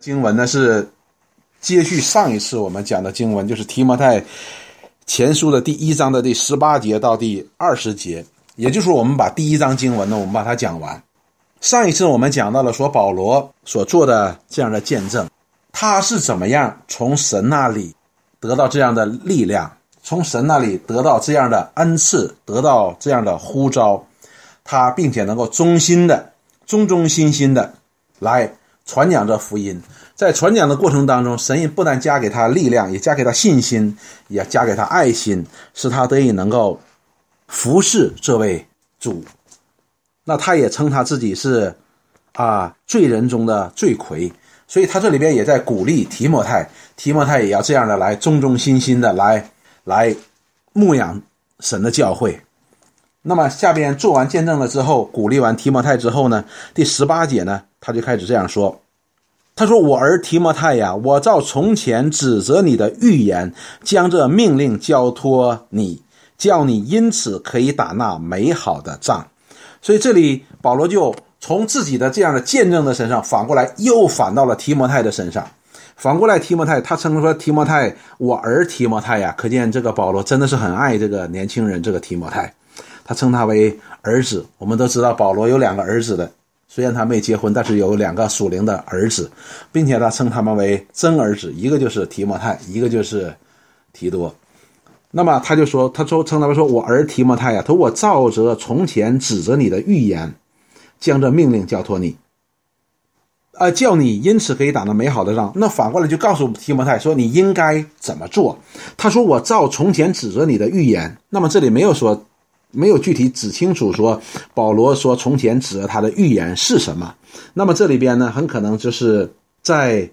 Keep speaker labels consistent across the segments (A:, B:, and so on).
A: 经文呢是接续上一次我们讲的经文，就是提摩太前书的第1章的第18节到第20节，也就是我们把第1章经文呢我们把它讲完。上一次我们讲到了说保罗所做的这样的见证，他是怎么样从神那里得到这样的力量，从神那里得到这样的恩赐，得到这样的呼召，他并且能够忠心的来传讲这福音。在传讲的过程当中，神不但加给他力量，也加给他信心，也加给他爱心，使他得以能够服侍这位主。那他也称他自己是罪人中的罪魁，所以他这里边也在鼓励提摩太也要这样的来忠心的来牧养神的教会。那么下边做完见证了之后，鼓励完提摩太之后呢，第18节呢，他就开始这样说，他说，我儿提摩太呀，我照从前指责你的预言，将这命令交托你，叫你因此可以打那美好的仗。所以这里保罗就从自己的这样的见证的身上反过来又反到了提摩太的身上。反过来提摩太，他称说提摩太，我儿提摩太呀，可见这个保罗真的是很爱这个年轻人，这个提摩太，他称他为儿子。我们都知道保罗有2个儿子的，虽然他没结婚，但是有2个属灵的儿子，并且他称他们为真儿子，一个就是提摩太，一个就是提多。那么他就说，称他们说，我儿提摩太呀，他说我照着从前指着你的预言，将这命令交托你，叫你因此可以打那美好的仗。那反过来就告诉提摩太说你应该怎么做。他说我照从前指着你的预言，那么这里没有具体指清楚说保罗说从前指着他的预言是什么。那么这里边呢，很可能就是在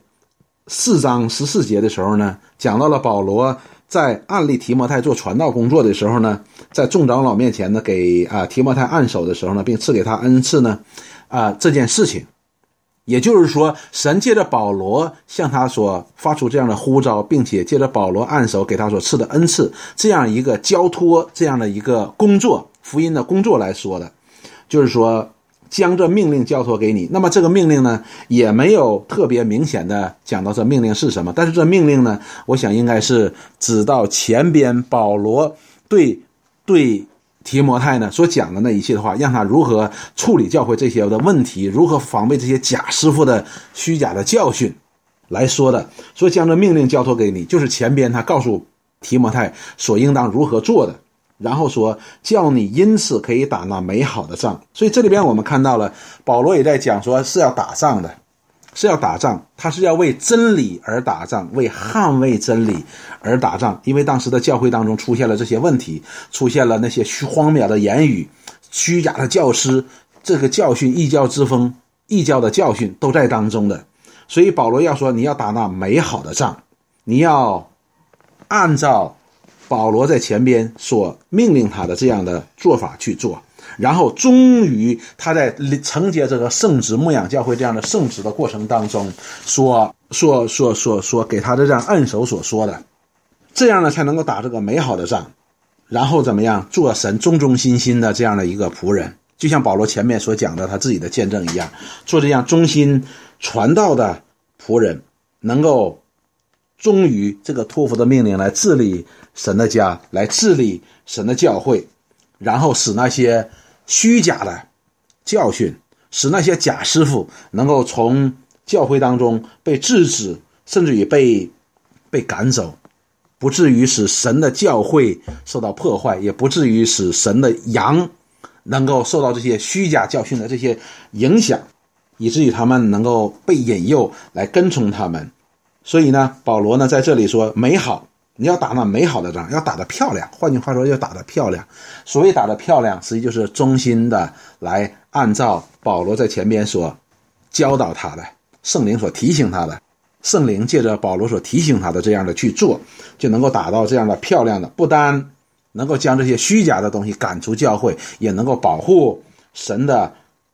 A: 4章14节的时候呢，讲到了保罗在按立提摩太做传道工作的时候呢，在众长老面前呢给提摩太按手的时候呢，并赐给他恩赐呢这件事情。也就是说，神借着保罗向他所发出这样的呼召，并且借着保罗按手给他所赐的恩赐，这样一个交托，这样的一个工作，福音的工作来说的，就是说将这命令交托给你。那么这个命令呢，也没有特别明显的讲到这命令是什么，但是这命令呢，我想应该是指到前边保罗对提摩太呢所讲的那一切的话，让他如何处理教会这些的问题，如何防备这些假师傅的虚假的教训来说的。所以将这命令交托给你，就是前边他告诉提摩太所应当如何做的，然后说叫你因此可以打那美好的仗。所以这里边我们看到了保罗也在讲说是要打仗的，是要打仗，他是要为真理而打仗，为捍卫真理而打仗。因为当时的教会当中出现了这些问题，出现了那些荒谬的言语，虚假的教师，这个教训，异教之风，异教的教训都在当中的。所以保罗要说你要打那美好的仗，你要按照保罗在前边所命令他的这样的做法去做，然后终于他在承接这个圣职牧养教会这样的圣职的过程当中所给他的这样按手所说的，这样呢才能够打这个美好的仗，然后怎么样做神忠心的这样的一个仆人。就像保罗前面所讲的他自己的见证一样，做这样忠心传道的仆人，能够忠于这个托付的命令来治理神的家，来治理神的教会，然后使那些虚假的教训，使那些假师傅能够从教会当中被制止，甚至于被赶走，不至于使神的教会受到破坏，也不至于使神的羊能够受到这些虚假教训的这些影响，以至于他们能够被引诱来跟从他们。所以呢，保罗呢在这里说美好，你要打那美好的仗，要打得漂亮。换句话说，要打得漂亮。所谓打得漂亮，实际就是忠心的来按照保罗在前边所教导他的，圣灵所提醒他的，圣灵借着保罗所提醒他的这样的去做，就能够打到这样的漂亮的，不单能够将这些虚假的东西赶出教会，也能够保护神的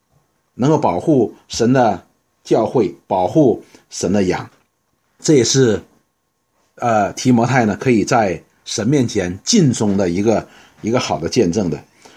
A: 教会，保护神的羊。这也是提摩太呢可以在神面前尽忠的一个好的见证的。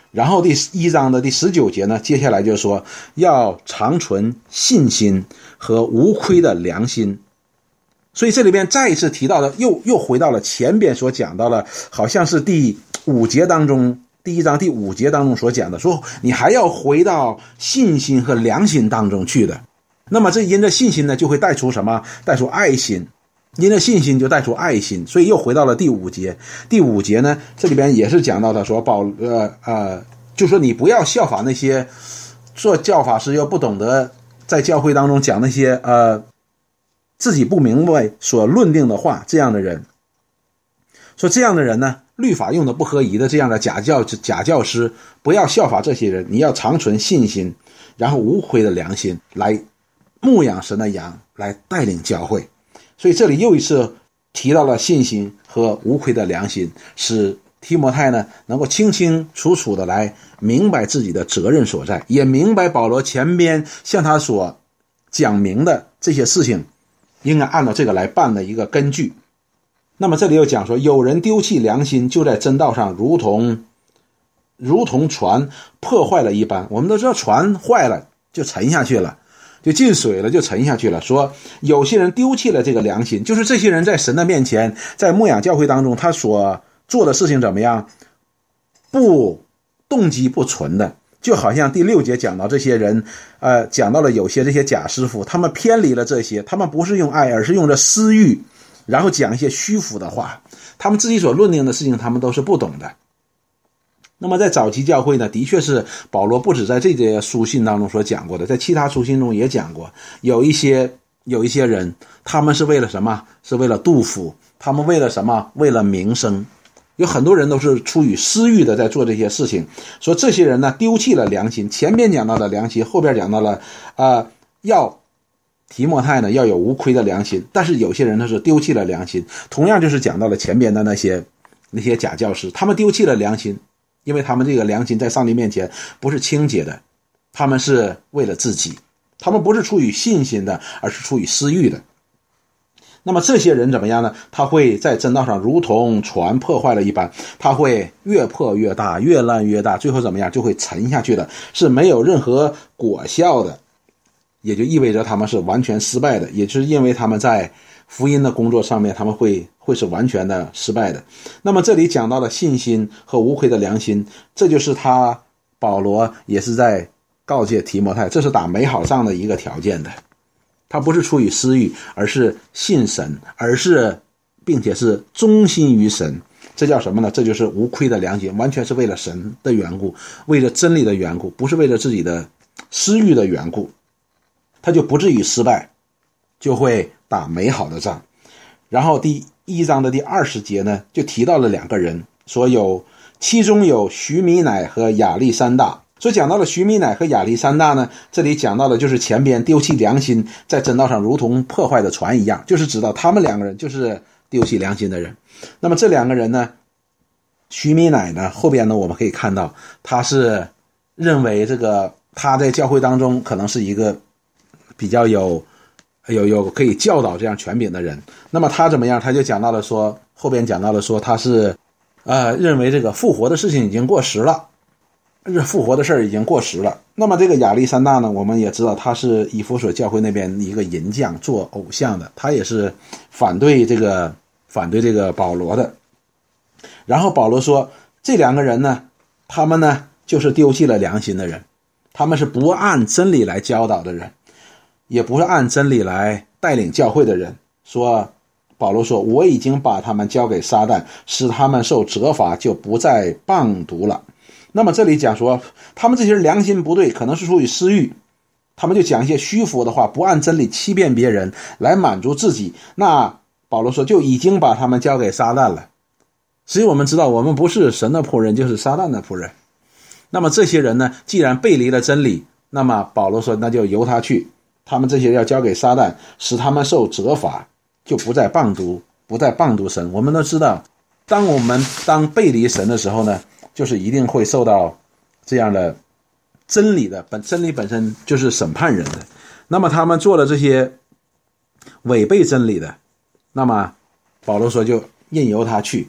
A: 然后第1章的第19节呢，接下来就说要长存信心和无亏的良心。所以这里边再一次提到的，又回到了前边所讲到了，好像是第5节当中，第1章第5节当中所讲的，说你还要回到信心和良心当中去的。那么这因着信心呢，就会带出什么？带出爱心。因着信心就带出爱心，所以又回到了第5节。第5节呢，这里边也是讲到的，说就说你不要效法那些做教法师又不懂得在教会当中讲那些自己不明白所论定的话，这样的人。说这样的人呢，律法用的不合宜的这样的假教师，不要效法这些人，你要长存信心，然后无亏的良心，来牧养神的羊，来带领教会。所以这里又一次提到了信心和无亏的良心，使提摩太呢能够清清楚楚的来明白自己的责任所在，也明白保罗前边向他所讲明的这些事情应该按照这个来办的一个根据。那么这里又讲说，有人丢弃良心，就在真道上如同船破坏了一般。我们都知道船坏了就沉下去了，就进水了，就沉下去了。说有些人丢弃了这个良心，就是这些人在神的面前，在牧养教会当中，他所做的事情怎么样？不动机不纯的，就好像第6节讲到这些人，讲到了有些这些假师傅，他们偏离了这些，他们不是用爱，而是用着私欲，然后讲一些虚浮的话，他们自己所论定的事情，他们都是不懂的。那么在早期教会呢，的确是保罗不止在这些书信当中所讲过的，在其他书信中也讲过，有一些人，他们是为了什么？是为了杜甫，他们为了什么？为了名声。有很多人都是出于私欲的在做这些事情。说这些人呢，丢弃了良心，前边讲到了良心，后边讲到了要提摩太呢要有无亏的良心，但是有些人呢是丢弃了良心，同样就是讲到了前边的那些假教师，他们丢弃了良心，因为他们这个良心在上帝面前不是清洁的，他们是为了自己，他们不是出于信心的，而是出于私欲的。那么这些人怎么样呢？他会在真道上如同船破坏了一般，他会越破越大，越烂越大，最后怎么样？就会沉下去的，是没有任何果效的，也就意味着他们是完全失败的，也就是因为他们在福音的工作上面，他们会是完全的失败的。那么这里讲到了信心和无亏的良心，这就是保罗也是在告诫提摩太，这是打美好仗的一个条件的。他不是出于私欲，而是信神，并且是忠心于神。这叫什么呢？这就是无亏的良心，完全是为了神的缘故，为了真理的缘故，不是为了自己的私欲的缘故，他就不至于失败，就会打美好的仗。然后第1章的第20节呢，就提到了2个人，说其中有徐米乃和亚历山大。所以讲到了徐米乃和亚历山大呢，这里讲到的就是前边丢弃良心，在真道上如同破坏的船一样，就是知道他们2个人就是丢弃良心的人。那么这2个人呢，徐米乃呢，后边呢我们可以看到他是认为这个他在教会当中可能是一个比较有可以教导这样权柄的人。那么他怎么样？他就讲到了说，后边讲到了说他是认为这个复活的事情已经过时了，复活的事儿已经过时了。那么这个亚历山大呢，我们也知道他是以弗所教会那边一个银匠，做偶像的，他也是反对这个保罗的。然后保罗说这2个人呢，他们呢就是丢弃了良心的人，他们是不按真理来教导的人，也不是按真理来带领教会的人。保罗说我已经把他们交给撒旦，使他们受责罚，就不再谤读了。那么这里讲说他们这些人良心不对，可能是出于私欲，他们就讲一些虚浮的话，不按真理欺骗别人来满足自己。那保罗说就已经把他们交给撒旦了。所以我们知道我们不是神的仆人，就是撒旦的仆人。那么这些人呢，既然背离了真理，那么保罗说那就由他去，他们这些要交给撒旦，使他们受责罚，就不再谤读神。我们都知道当背离神的时候呢，就是一定会受到这样的真理本身就是审判人的。那么他们做了这些违背真理的，那么保罗说就任由他去，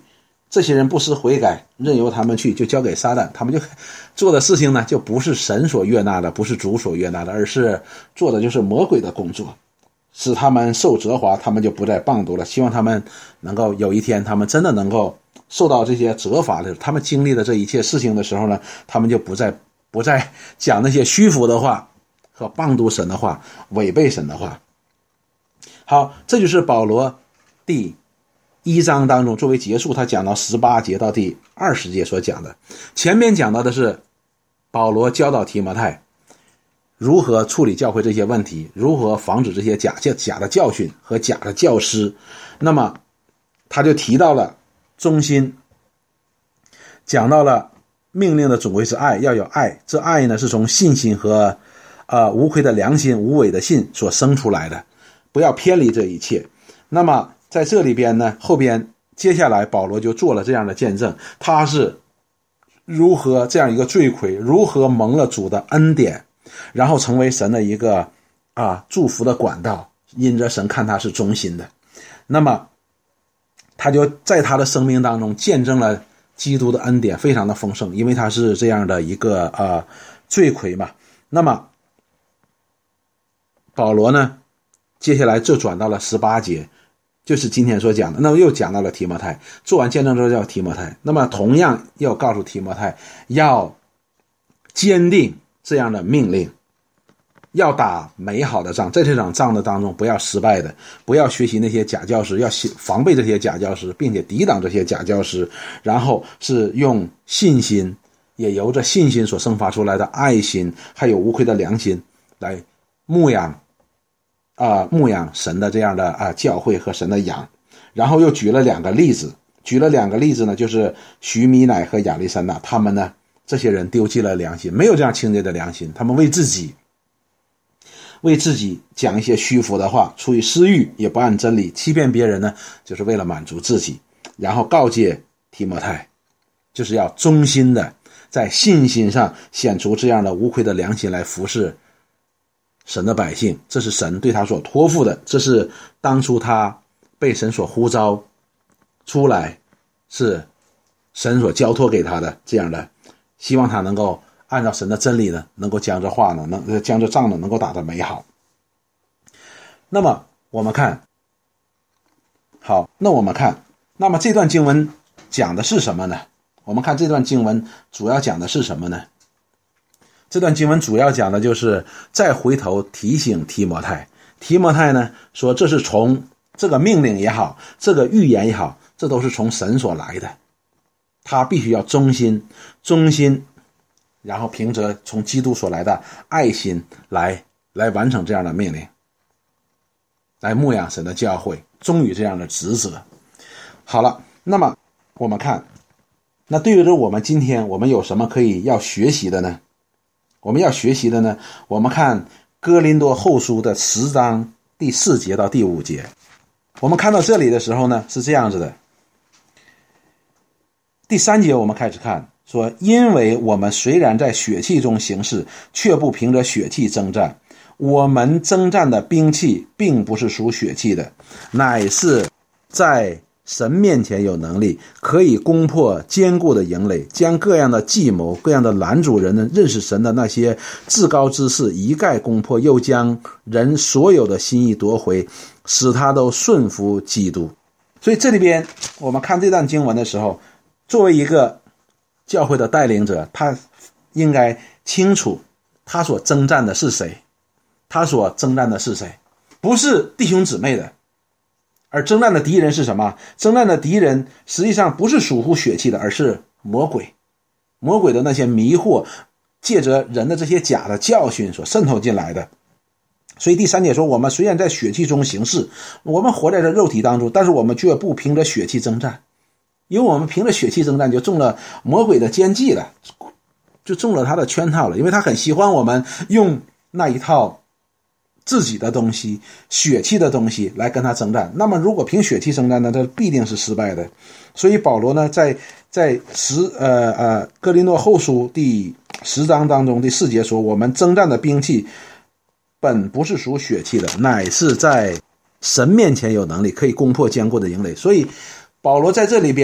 A: 这些人不思悔改，任由他们去，就交给撒旦，他们就做的事情呢，就不是神所悦纳的，不是主所悦纳的，而是做的就是魔鬼的工作，使他们受责罚，他们就不再谤读了。希望他们能够有一天，他们真的能够受到这些责罚的，他们经历了这一切事情的时候呢，他们就不再讲那些虚浮的话和谤读神的话，违背神的话。好，这就是保罗第1章当中作为结束，他讲到18节到第20节所讲的。前面讲到的是保罗教导提摩太如何处理教会这些问题，如何防止这些假的教训和假的教师。那么他就提到了忠心，讲到了命令的总归是爱，要有爱，这爱呢是从信心和无亏的良心、无伪的信所生出来的，不要偏离这一切。那么在这里边呢，后边接下来保罗就做了这样的见证，他是如何这样一个罪魁，如何蒙了主的恩典，然后成为神的一个祝福的管道，因着神看他是忠心的。那么他就在他的生命当中见证了基督的恩典非常的丰盛，因为他是这样的一个罪魁嘛。那么保罗呢，接下来就转到了18节，就是今天所讲的。那么又讲到了提摩太，做完见证之后叫提摩太，那么同样要告诉提摩太要坚定这样的命令，要打美好的仗，在这场仗的当中不要失败的，不要学习那些假教师，要防备这些假教师，并且抵挡这些假教师，然后是用信心，也由着信心所生发出来的爱心还有无愧的良心来牧养神的这样的教会和神的羊。然后又举了两个例子呢，就是许米乃和亚历山大，他们呢这些人丢弃了良心，没有这样清洁的良心，他们为自己讲一些虚浮的话，出于私欲，也不按真理，欺骗别人呢，就是为了满足自己。然后告诫提摩太，就是要忠心的在信心上显出这样的无愧的良心来服侍神的百姓，这是神对他所托付的，这是当初他被神所呼召出来，是神所交托给他的这样的，希望他能够按照神的真理呢，能够将这话呢，将这仗呢，能够打得美好。那么我们看，那么这段经文讲的是什么呢？我们看这段经文主要讲的是什么呢？这段经文主要讲的就是再回头提醒提摩太，提摩太呢说，这是从这个命令也好，这个预言也好，这都是从神所来的，他必须要忠心，然后凭着从基督所来的爱心来完成这样的命令，来牧养神的教会，忠于这样的职责。好了，那么我们看，那对于我们今天我们有什么可以要学习的呢？我们看哥林多后书的10章第4节到第5节。我们看到这里的时候呢，是这样子的。第3节我们开始看，说因为我们虽然在血气中行事，却不凭着血气征战，我们征战的兵器并不是属血气的，乃是在神面前有能力，可以攻破坚固的营垒，将各样的计谋、各样的拦阻人认识神的那些至高之事一概攻破，又将人所有的心意夺回，使他都顺服基督。所以这里边我们看这段经文的时候，作为一个教会的带领者，他应该清楚他所征战的是谁，不是弟兄姊妹的。而征战的敌人是什么？征战的敌人实际上不是属乎血气的，而是魔鬼的那些迷惑，借着人的这些假的教训所渗透进来的。所以第3节说，我们虽然在血气中行事，我们活在这肉体当中，但是我们却不凭着血气征战，因为我们凭着血气征战就中了魔鬼的奸计了，就中了他的圈套了，因为他很喜欢我们用那一套自己的东西，血气的东西来跟他征战。那么如果凭血气征战呢，他必定是失败的。所以保罗呢在哥林多后书第10章当中第4节说，我们征战的兵器本不是属血气的，乃是在神面前有能力，可以攻破坚固的营垒。所以保罗在这里边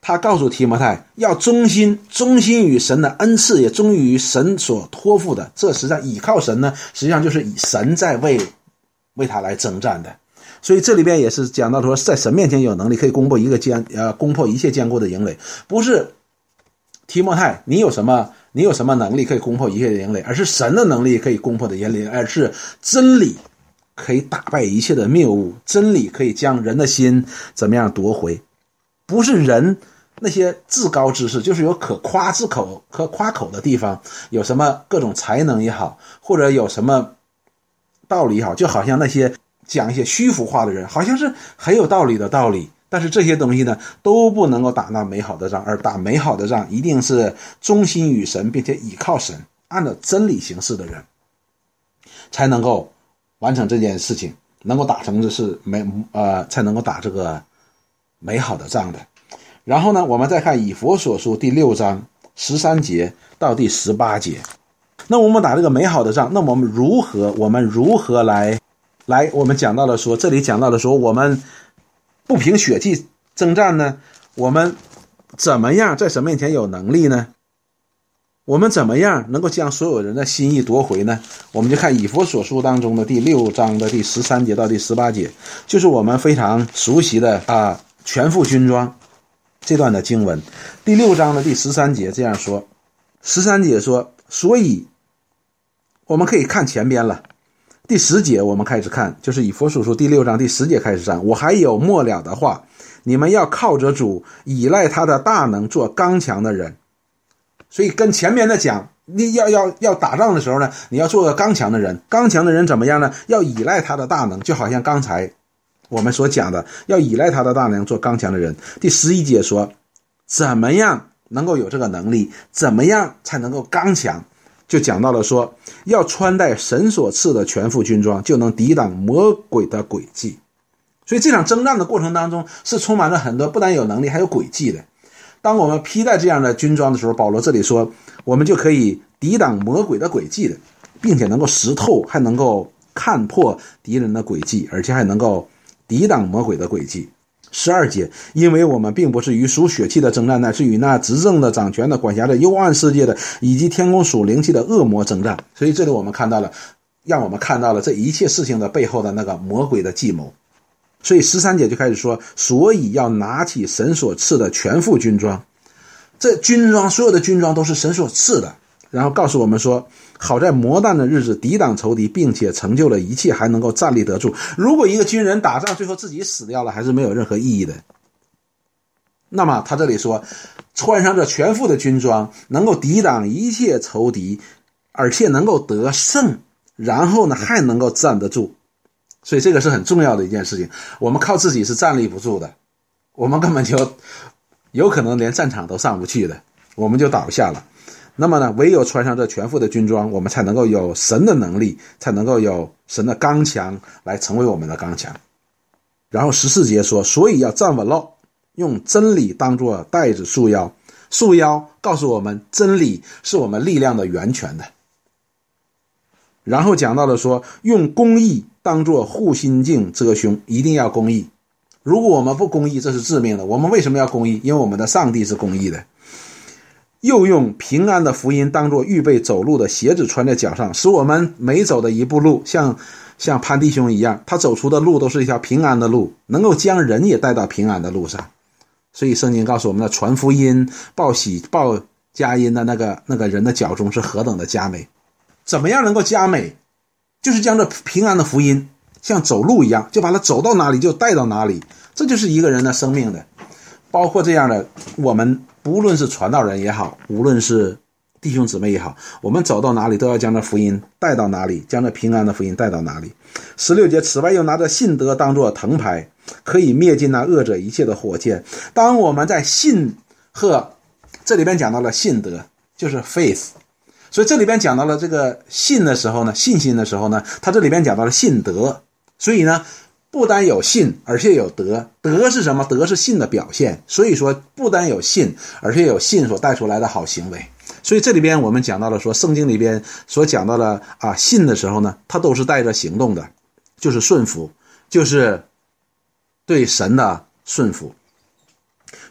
A: 他告诉提摩太要忠心于神的恩赐，也忠于神所托付的。这实际上倚靠神呢，实际上就是以神在为他来征战的。所以这里边也是讲到说，在神面前有能力可以攻破一切坚固的营垒，不是提摩太你有什么能力可以攻破一切的营垒，而是神的能力可以攻破的营垒，而是真理可以打败一切的谬误，真理可以将人的心怎么样夺回，不是人那些至高之事，就是有可夸口的地方，有什么各种才能也好，或者有什么道理也好，就好像那些讲一些虚浮话的人，好像是很有道理的道理，但是这些东西呢都不能够打那美好的仗，而打美好的仗一定是忠心于神，并且倚靠神，按照真理行事的人才能够完成这件事情，能够打成的是才能够打这个美好的仗的。然后呢，我们再看以弗所书第6章13节到第18节。那我们打这个美好的仗，那我们如何来我们讲到了说，这里讲到了说，我们不凭血气征战呢，我们怎么样在神面前有能力呢？我们怎么样能够将所有人的心意夺回呢？我们就看以弗所书当中的第6章的第13节到第18节，就是我们非常熟悉的全副军装这段的经文。第6章的第13节这样说，13节说，所以我们可以看前边了。第10节我们开始看，就是以弗所书第6章第10节开始上，我还有末了的话，你们要靠着主，依赖他的大能，做刚强的人。所以跟前面的讲，你要打仗的时候呢，你要做个刚强的人。刚强的人怎么样呢？要依赖他的大能，就好像刚才我们所讲的，要依赖他的大能做刚强的人。第11节说，怎么样能够有这个能力，怎么样才能够刚强，就讲到了说，要穿戴神所赐的全副军装，就能抵挡魔鬼的诡计。所以这场征战的过程当中是充满了很多不但有能力还有诡计的。当我们披戴这样的军装的时候，保罗这里说，我们就可以抵挡魔鬼的诡计的，并且能够识透，还能够看破敌人的诡计，而且还能够抵挡魔鬼的诡计。12节，因为我们并不是与属血气的征战，乃是与那执政的、掌权的、管辖着幽暗世界的，以及天空属灵气的恶魔征战。所以这里我们看到了，让我们看到了这一切事情的背后的那个魔鬼的计谋。所以13节就开始说，所以要拿起神所赐的全副军装。这军装，所有的军装都是神所赐的，然后告诉我们说，好在磨难的日子抵挡仇敌，并且成就了一切，还能够站立得住。如果一个军人打仗最后自己死掉了，还是没有任何意义的。那么他这里说，穿上这全副的军装，能够抵挡一切仇敌，而且能够得胜，然后呢还能够站得住。所以这个是很重要的一件事情，我们靠自己是站立不住的，我们根本就有可能连战场都上不去的，我们就倒下了。那么呢，唯有穿上这全副的军装，我们才能够有神的能力，才能够有神的刚强来成为我们的刚强。然后14节说，所以要站稳了，用真理当作带子束腰。束腰告诉我们，真理是我们力量的源泉的。然后讲到了说，用公义当作护心镜遮胸，一定要公义。如果我们不公义，这是致命的。我们为什么要公义？因为我们的上帝是公义的。又用平安的福音当作预备走路的鞋子穿在脚上，使我们每走的一步路，像潘弟兄一样，他走出的路都是一条平安的路，能够将人也带到平安的路上。所以圣经告诉我们的，传福音报喜报佳音的那个人的脚中是何等的佳美。怎么样能够佳美？就是将这平安的福音像走路一样，就把它走到哪里就带到哪里。这就是一个人的生命的，包括这样的，我们不论是传道人也好，无论是弟兄姊妹也好，我们走到哪里都要将这福音带到哪里，将这平安的福音带到哪里。16节，此外又拿着信德当作藤牌，可以灭尽那恶者一切的火箭。当我们在信和这里边讲到了信德，就是 faith， 所以这里边讲到了这个信的时候呢，信心的时候呢，他这里边讲到了信德。所以呢，不单有信，而且有德。德是什么？德是信的表现。所以说不单有信，而且有信所带出来的好行为。所以这里边我们讲到了说，圣经里边所讲到的信的时候呢，它都是带着行动的，就是顺服，就是对神的顺服。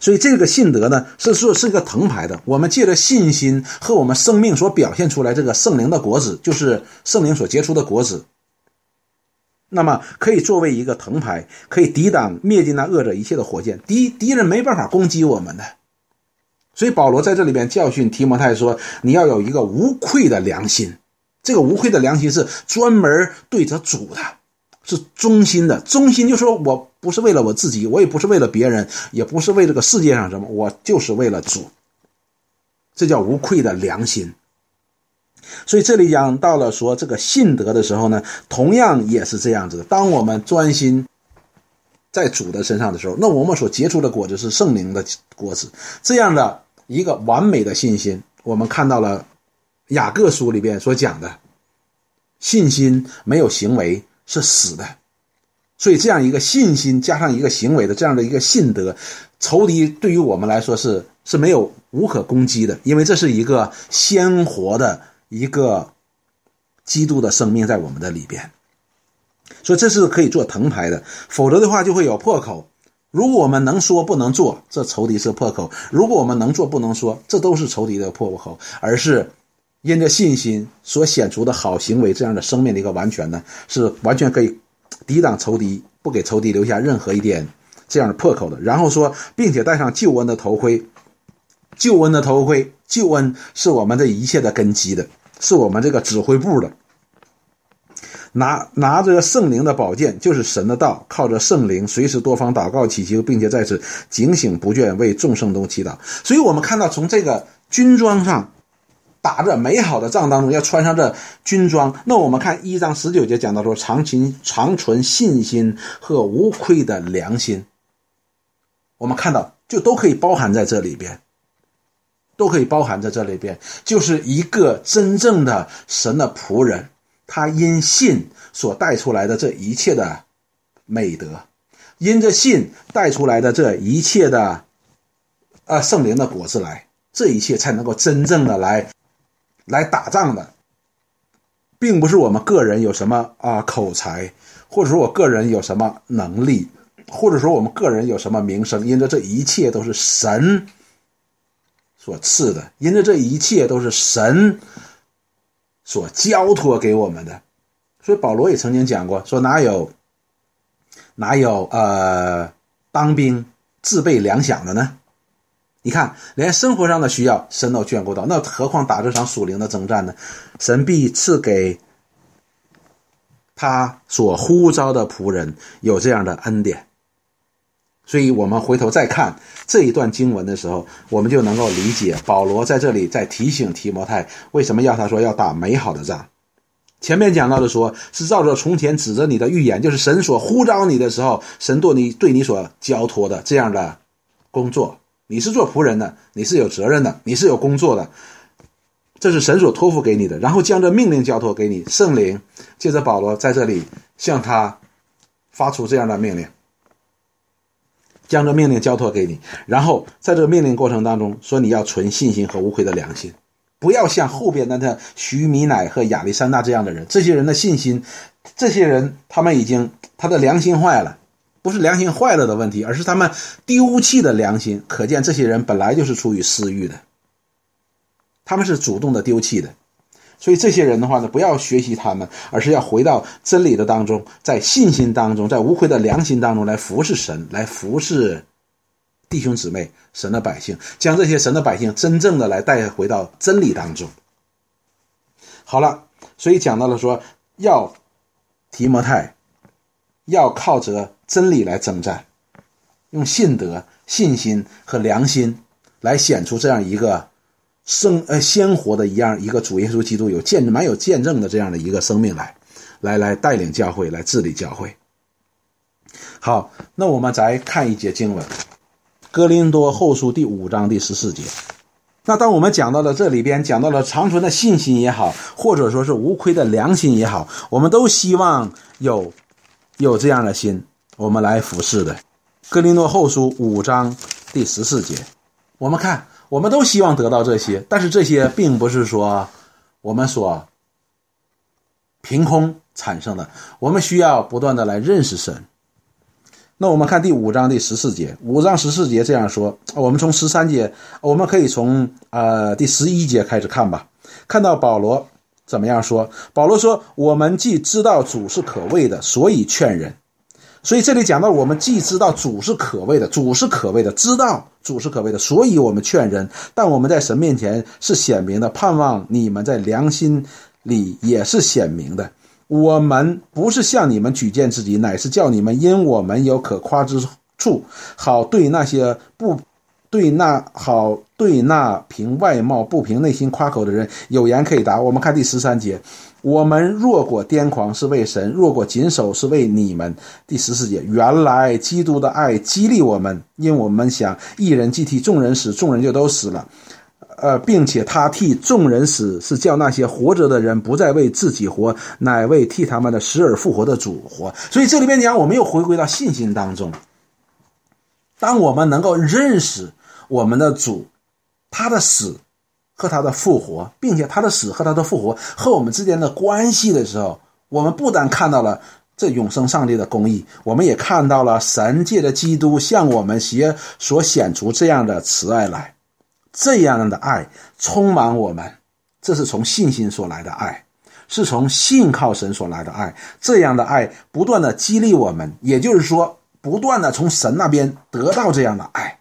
A: 所以这个信德呢，是个藤牌的。我们借着信心和我们生命所表现出来这个圣灵的果子，就是圣灵所结出的果子，那么可以作为一个藤牌，可以抵挡灭尽那恶者一切的火箭，敌人没办法攻击我们的。所以保罗在这里边教训提摩太说，你要有一个无愧的良心。这个无愧的良心是专门对着主的，是忠心的。忠心就是说我不是为了我自己，我也不是为了别人，也不是为这个世界上什么，我就是为了主。这叫无愧的良心。所以这里讲到了说这个信德的时候呢，同样也是这样子的。当我们专心在主的身上的时候，那我们所结出的果子是圣灵的果子。这样的一个完美的信心，我们看到了雅各书里边所讲的，信心没有行为是死的。所以这样一个信心加上一个行为的这样的一个信德，仇敌对于我们来说是没有无可攻击的，因为这是一个鲜活的一个基督的生命在我们的里边。所以这是可以做藤牌的，否则的话就会有破口。如果我们能说不能做，这仇敌是破口；如果我们能做不能说，这都是仇敌的破口。而是因着信心所显出的好行为，这样的生命的一个完全呢，是完全可以抵挡仇敌，不给仇敌留下任何一点这样的破口的。然后说，并且戴上救恩的头盔。救恩的头盔，救恩是我们这一切的根基的，是我们这个指挥部的。拿着圣灵的宝剑，就是神的道，靠着圣灵随时多方祷告祈求，并且在此警醒不倦，为众圣徒祈祷。所以我们看到从这个军装上打着美好的仗当中要穿上这军装。那我们看1章19节讲到说，常存信心和无愧的良心，我们看到就都可以包含在这里边，都可以包含在这里边。就是一个真正的神的仆人，他因信所带出来的这一切的美德，因着信带出来的这一切的圣灵的果子来，这一切才能够真正的来打仗的，并不是我们个人有什么口才，或者说我个人有什么能力，或者说我们个人有什么名声，因着这一切都是神所赐的，因着这一切都是神所交托给我们的。所以保罗也曾经讲过，说哪有当兵自备粮饷的呢？你看连生活上的需要神都眷顾到，那何况打这场属灵的征战呢？神必赐给他所呼召的仆人有这样的恩典。所以我们回头再看这一段经文的时候，我们就能够理解保罗在这里在提醒提摩太，为什么要他说要打美好的仗。前面讲到的说，是照着从前指着你的预言，就是神所呼召你的时候，神对你所交托的这样的工作。你是做仆人的，你是有责任的，你是有工作的，这是神所托付给你的。然后将这命令交托给你，圣灵借着保罗在这里向他发出这样的命令，将这命令交托给你。然后在这个命令过程当中说，你要存信心和无愧的良心，不要像后边的徐米乃和亚历山大这样的人。这些人的信心，这些人他们已经他的良心坏了，不是良心坏了的问题，而是他们丢弃的良心。可见这些人本来就是出于私欲的，他们是主动的丢弃的。所以这些人的话呢，不要学习他们，而是要回到真理的当中，在信心当中，在无愧的良心当中来服侍神，来服侍弟兄姊妹，神的百姓，将这些神的百姓真正的来带回到真理当中。好了，所以讲到了说，要提摩太要靠着真理来征战，用信德、信心和良心来显出这样一个鲜活的一个主耶稣基督蛮有见证的这样的一个生命来带领教会，来治理教会。好，那我们再看一节经文，哥林多后书第5章第14节。那当我们讲到了这里边，讲到了长存的信心也好，或者说是无愧的良心也好，我们都希望有这样的心，我们来服侍的。哥林多后书5章第14节，我们看，我们都希望得到这些，但是这些并不是说我们所凭空产生的，我们需要不断的来认识神， 那我们看第5章第14节，5章14节这样说，我们从13节，我们可以从第11节开始看吧。看到保罗怎么样说？保罗说，我们既知道主是可畏的，所以劝人。所以这里讲到我们既知道主是可畏的，主是可畏的，知道主是可畏的，所以我们劝人。但我们在神面前是显明的，盼望你们在良心里也是显明的。我们不是向你们举荐自己，乃是叫你们因我们有可夸之处，好对那凭外貌不凭内心夸口的人有言可以答。我们看第13节，我们若果癫狂是为神，若果谨守是为你们。第14节，原来基督的爱激励我们，因我们想一人既替众人死，众人就都死了，并且他替众人死，是叫那些活着的人不再为自己活，乃为替他们的死而复活的主活。所以这里边讲，我们又回归到信心当中。当我们能够认识我们的主，他的死和他的复活，并且他的死和他的复活和我们之间的关系的时候，我们不但看到了这永生上帝的公义，我们也看到了神借着基督向我们所显出这样的慈爱来。这样的爱充满我们，这是从信心所来的爱，是从信靠神所来的爱。这样的爱不断的激励我们，也就是说不断的从神那边得到这样的爱，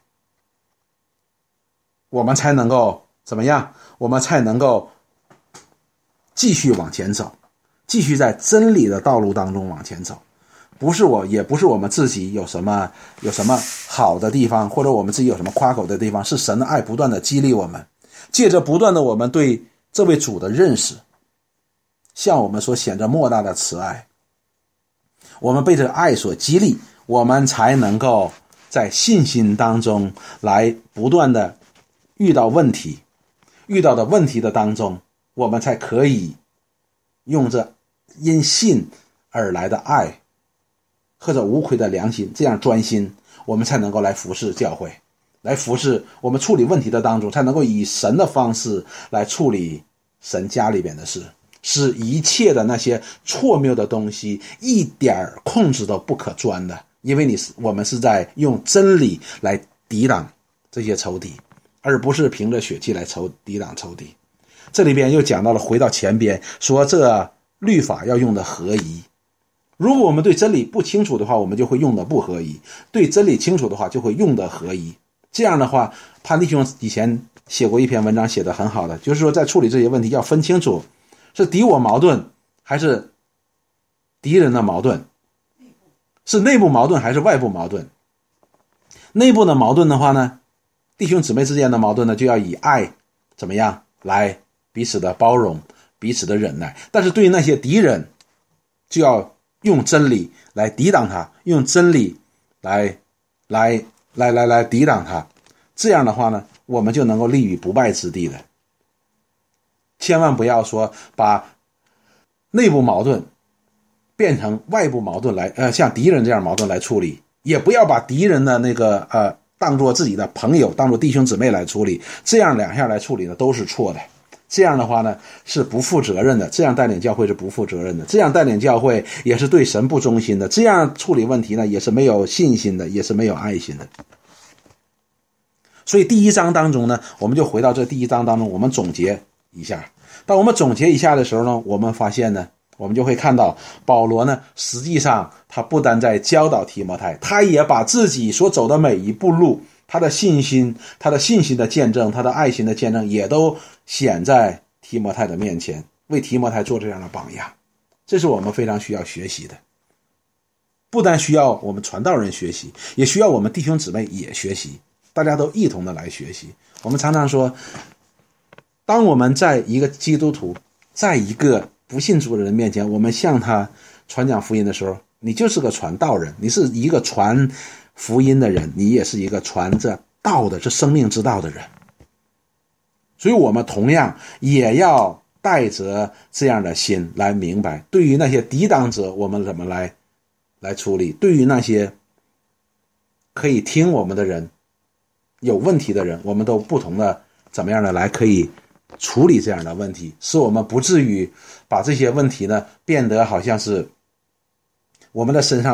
A: 我们才能够怎么样？我们才能够继续往前走，继续在真理的道路当中往前走。也不是我们自己有什么好的地方，或者我们自己有什么夸口的地方，是神的爱不断的激励我们，借着不断的我们对这位主的认识，向我们所显着莫大的慈爱，我们被这个爱所激励，我们才能够在信心当中来不断的遇到问题的当中，我们才可以用这因信而来的爱和着无愧的良心，这样专心，我们才能够来服侍教会，来服侍我们处理问题的当中，才能够以神的方式来处理神家里边的事，使一切的那些错谬的东西一点控制都不可钻的，因为我们是在用真理来抵挡这些仇敌，而不是凭着血气来抵挡仇敌。这里边又讲到了，回到前边说这律法要用的合宜。如果我们对真理不清楚的话，我们就会用的不合宜；对真理清楚的话，就会用的合宜。这样的话，潘弟兄以前写过一篇文章，写得很好的，就是说在处理这些问题要分清楚，是敌我矛盾还是敌人的矛盾，是内部矛盾还是外部矛盾。内部的矛盾的话呢，弟兄姊妹之间的矛盾呢，就要以爱怎么样来彼此的包容，彼此的忍耐。但是对于那些敌人，就要用真理来抵挡他，用真理来抵挡他。这样的话呢，我们就能够立于不败之地的。千万不要说把内部矛盾变成外部矛盾来像敌人这样矛盾来处理，也不要把敌人的那个当作自己的朋友，当作弟兄姊妹来处理，这样两项来处理呢都是错的。这样的话呢是不负责任的，这样带领教会是不负责任的，这样带领教会也是对神不忠心的，这样处理问题呢也是没有信心的，也是没有爱心的。所以第1章当中呢，我们就回到这第1章当中，我们总结一下。当我们总结一下的时候呢，我们发现呢，我们就会看到保罗呢，实际上他不单在教导提摩太，他也把自己所走的每一步路，他的信心的见证，他的爱心的见证，也都显在提摩太的面前，为提摩太做这样的榜样。这是我们非常需要学习的，不但需要我们传道人学习，也需要我们弟兄姊妹也学习，大家都一同的来学习。我们常常说，当我们在一个基督徒，在一个不信主的人面前，我们向他传讲福音的时候，你就是个传道人，你是一个传福音的人，你也是一个传着道的，这生命之道的人。所以我们同样也要带着这样的心来明白，对于那些抵挡者，我们怎么来处理，对于那些可以听我们的人，有问题的人，我们都不同的怎么样的来可以处理这样的问题，使我们不至于把这些问题呢变得好像是我们的身上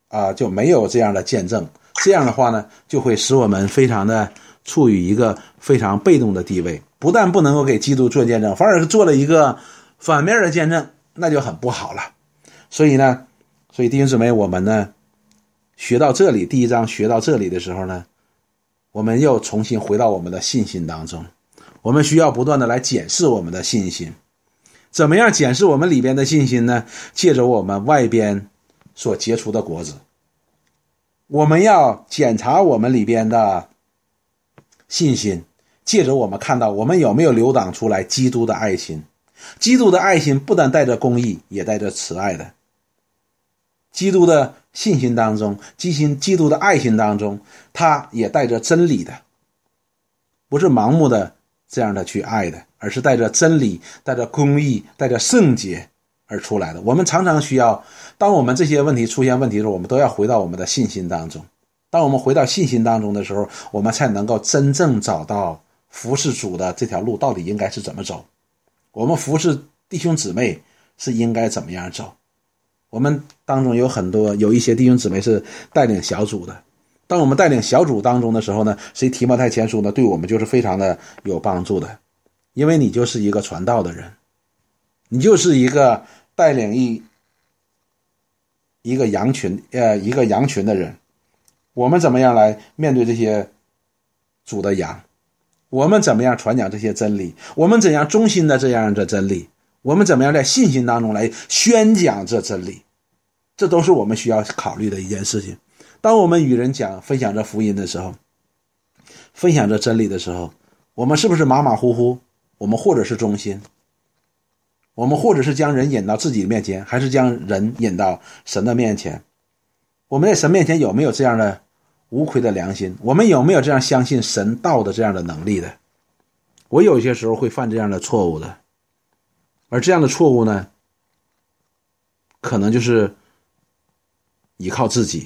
A: 就没有这样的见证。这样的话呢，就会使我们非常的处于一个非常被动的地位，不但不能够给基督做见证，反而是做了一个反面的见证，那就很不好了。所以弟兄姊妹，我们呢学到这里，第一章学到这里的时候呢，我们又重新回到我们的信心当中。我们需要不断的来检视我们的信心。怎么样检视我们里边的信心呢？借着我们外边所结出的果子。我们要检查我们里边的信心，借着我们看到我们有没有流淌出来基督的爱心。基督的爱心不但带着公义，也带着慈爱的。基督的信心当中，基督的爱心当中，他也带着真理的，不是盲目的这样的去爱的，而是带着真理，带着公义，带着圣洁而出来的。我们常常需要，当我们这些问题出现问题的时候，我们都要回到我们的信心当中。当我们回到信心当中的时候，我们才能够真正找到服侍主的这条路到底应该是怎么走。我们服侍弟兄姊妹是应该怎么样走。我们当中有一些弟兄姊妹是带领小组的。当我们带领小组当中的时候呢，所以提摩太前书呢对我们就是非常的有帮助的。因为你就是一个传道的人，你就是一个带领一个羊群的人。我们怎么样来面对这些主的羊？我们怎么样传讲这些真理？我们怎样忠心的这样的真理？我们怎么样在信心当中来宣讲这真理？这都是我们需要考虑的一件事情。当我们与人分享这福音的时候，分享这真理的时候，我们是不是马马虎虎？我们或者是忠心，我们或者是将人引到自己的面前，还是将人引到神的面前？我们在神面前有没有这样的无愧的良心？我们有没有这样相信神道的这样的能力的？我有些时候会犯这样的错误的，而这样的错误呢，可能就是依靠自己。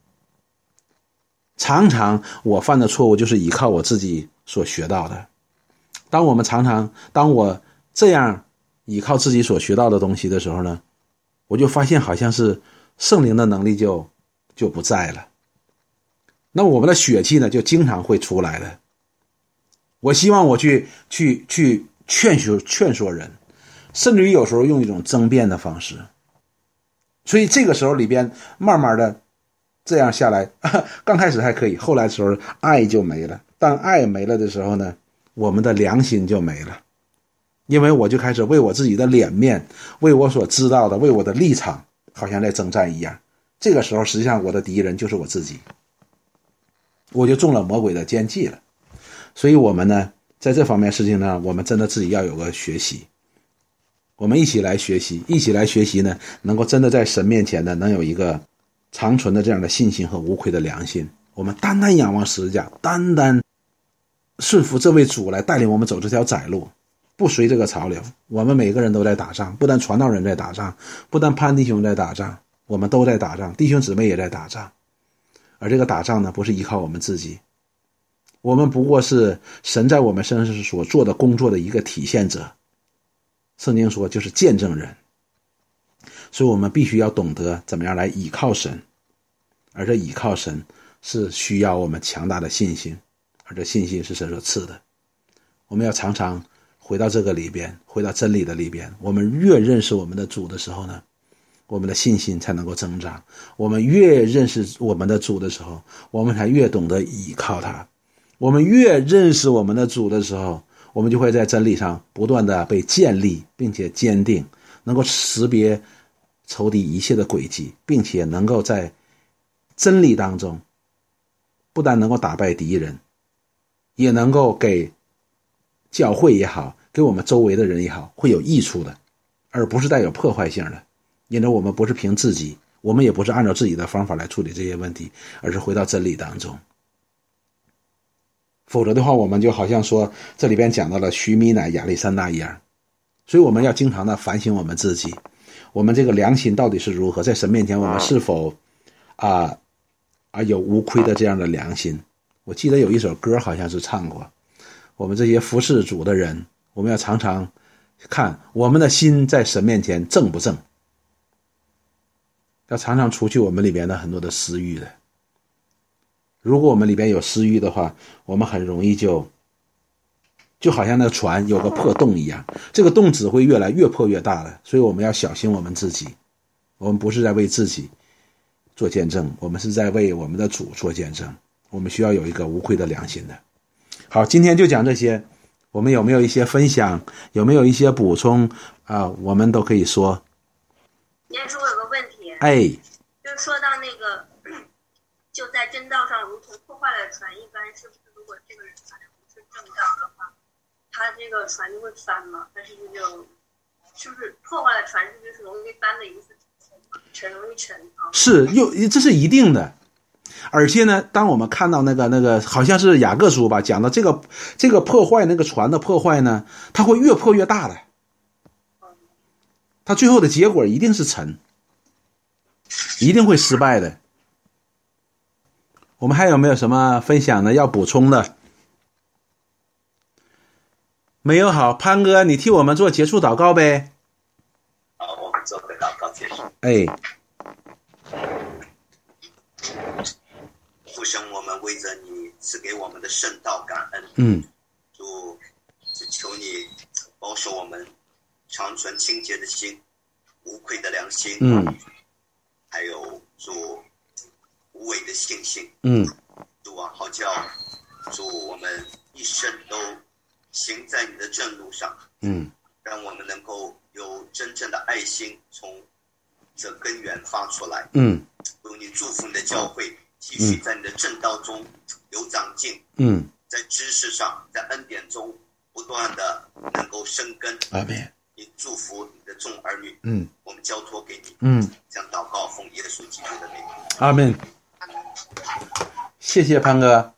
A: 常常我犯的错误就是依靠我自己所学到的。当我这样依靠自己所学到的东西的时候呢，我就发现好像是圣灵的能力就不在了。那我们的血气呢，就经常会出来的。我希望我去劝说人，甚至于有时候用一种争辩的方式。所以这个时候里边慢慢的这样下来，刚开始还可以，后来的时候爱就没了。当爱没了的时候呢，我们的良心就没了。因为我就开始为我自己的脸面，为我所知道的，为我的立场，好像在征战一样。这个时候实际上我的敌人就是我自己，我就中了魔鬼的奸计了。所以我们呢，在这方面事情上，我们真的自己要有个学习。我们一起来学习呢，能够真的在神面前呢，能有一个长存的这样的信心和无愧的良心。我们单单仰望十字架，单单顺服这位主来带领我们走这条窄路，不随这个潮流。我们每个人都在打仗，不但传道人在打仗，不但潘弟兄在打仗，我们都在打仗，弟兄姊妹也在打仗。而这个打仗呢，不是依靠我们自己，我们不过是神在我们身上所做的工作的一个体现者。圣经说就是见证人。所以我们必须要懂得怎么样来倚靠神，而这倚靠神是需要我们强大的信心，而这信心是神所赐的。我们要常常回到这个里边，回到真理的里边。我们越认识我们的主的时候呢，我们的信心才能够增长。我们越认识我们的主的时候，我们才越懂得倚靠他。我们越认识我们的主的时候，我们就会在真理上不断的被建立，并且坚定，能够识别仇敌一切的诡计，并且能够在真理当中不但能够打败敌人，也能够给教会也好，给我们周围的人也好，会有益处的，而不是带有破坏性的。因为我们不是凭自己，我们也不是按照自己的方法来处理这些问题，而是回到真理当中。否则的话，我们就好像说这里边讲到了徐米乃亚历山大一样。所以我们要经常的反省我们自己，我们这个良心到底是如何，在神面前我们是否有无愧的这样的良心。我记得有一首歌好像是唱过，我们这些服侍主的人，我们要常常看我们的心在神面前正不正。 要常常除去我们里边的很多的私欲的。如果我们里边有私欲的话，我们很容易就好像那个船有个破洞一样，这个洞只会越破越大了。所以我们要小心我们自己，我们不是在为自己做见证，我们是在为我们的主做见证。我们需要有一个无愧的良心的。好，今天就讲这些。我们有没有一些分享？有没有一些补充啊？我们都可以说。
B: 严叔，我有个问题。就是说到那个，就在正道上如同破坏了船，一般是不是如果这个人船不是正道的话，他这个船就会翻吗？但是是不是破坏了船，是不是容易翻的意思？沉容易沉啊？
A: 是，这是一定的。而且呢，当我们看到那个好像是雅各书吧，讲到这个破坏那个船的破坏呢，它会越破越大的，它最后的结果一定是沉，一定会失败的。我们还有没有什么分享的要补充的？没有。好，潘哥，你替我们做结束祷告呗。
C: 好，我们做个祷告结束。父神，我们为着你赐给我们的圣道感恩。主，只求你保守我们常存清洁的心，无愧的良心。还有主无伪的信心。主啊，好叫主我们一生都行在你的正路上。让我们能够有真正的爱心从这根源发出来。主，你祝福你的教会继续在你的正道中有长进。在知识上，在恩典中不断的能够生根。
A: 阿们。
C: 你祝福你的众儿女。我们交托给你。将祷告奉耶稣基督的名。
A: 阿们。谢谢潘哥。